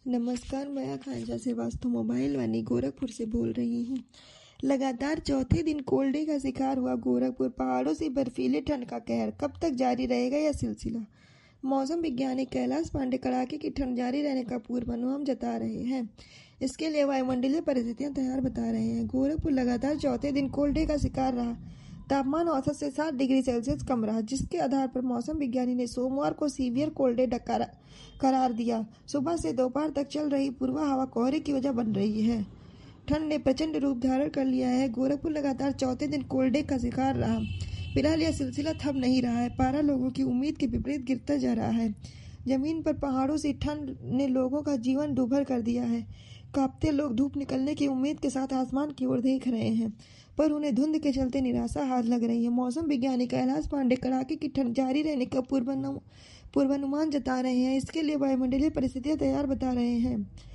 नमस्कार, मैं आकांक्षा श्रीवास्तव मोबाइल वानी गोरखपुर से बोल रही हूँ। लगातार चौथे दिन कोल्ड डे का शिकार हुआ गोरखपुर। पहाड़ों से बर्फीले ठंड का कहर कब तक जारी रहेगा यह सिलसिला। मौसम वैज्ञानिक कैलाश पांडे कड़ाके की ठंड जारी रहने का पूर्वानुमान जता रहे हैं। इसके लिए वायुमंडलीय परिस्थितियां तैयार बता रहे हैं। गोरखपुर लगातार चौथे दिन कोल्ड डे का शिकार रहा। तापमान औसत से 7 डिग्री सेल्सियस कम रहा, जिसके आधार पर मौसम विज्ञानी ने सोमवार को सीवियर कोल्ड डे करार दिया। सुबह से दोपहर तक चल रही पूर्वा हवा कोहरे की वजह बन रही है। ठंड ने प्रचंड रूप धारण कर लिया है। गोरखपुर लगातार चौथे दिन कोल्ड डे का शिकार रहा। फिलहाल यह सिलसिला थम नहीं रहा है। पारा लोगों की उम्मीद के विपरीत गिरता जा रहा है। जमीन पर पहाड़ों से ठंड ने लोगों का जीवन दूभर कर दिया है। कांपते लोग धूप निकलने की उम्मीद के साथ आसमान की ओर देख रहे हैं, पर उन्हें धुंध के चलते निराशा हाथ लग रही है। मौसम विज्ञानी कैलाश पांडे कड़ाके की ठंड जारी रहने का पूर्वानुमान जता रहे हैं। इसके लिए वायुमंडलीय परिस्थितियां तैयार बता रहे हैं।